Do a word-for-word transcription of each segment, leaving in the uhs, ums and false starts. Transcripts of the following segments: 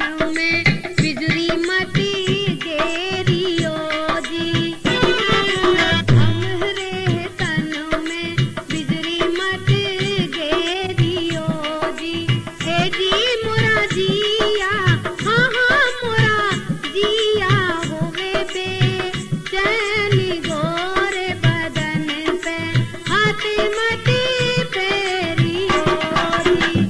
तनों में बिजली मती गेरियो जी, हमरे तनों में बिजली मती गेरियो जी। ए जी मोरा जिया, हाँ हाँ मोरा जिया होवे बेचैनी गोरे बदन पे हाथ मती फेरियो जी।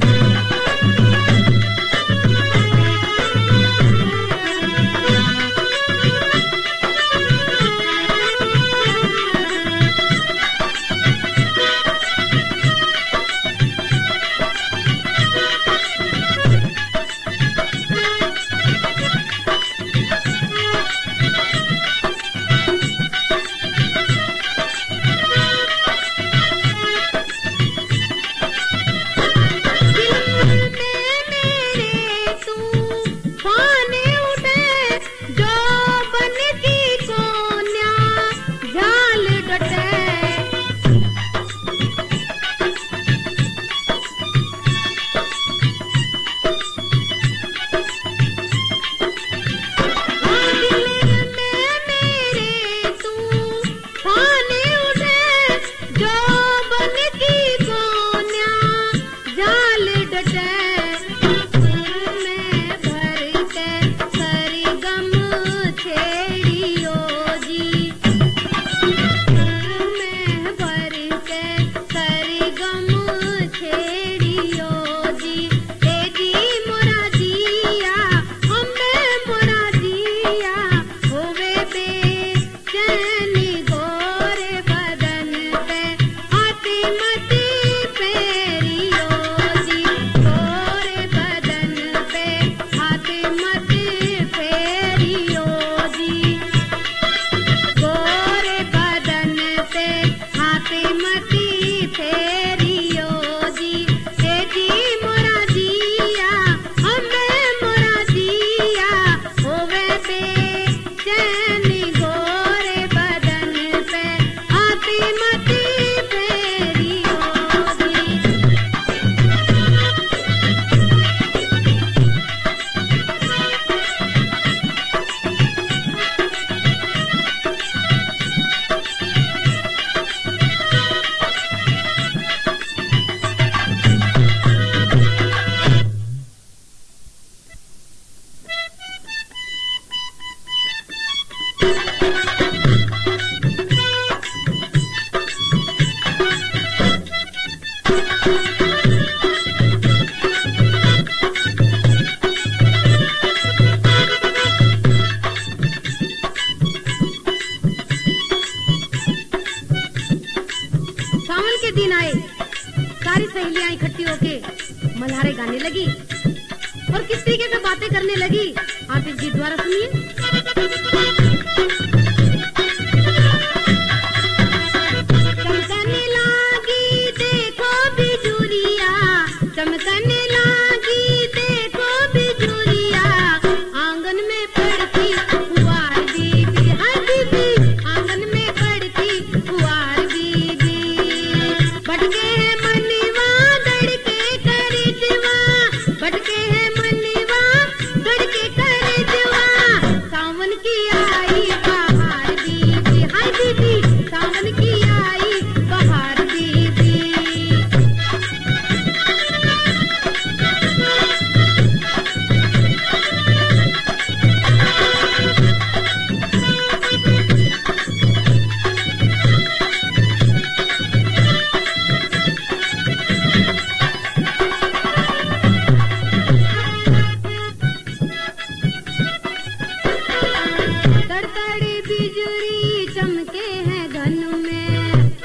सावन के दिन आए, सारी सहेलियां इकट्ठी होके मल्हारे गाने लगी और किस तरीके से बातें करने लगी, आप इस गीत द्वारा सुनिए।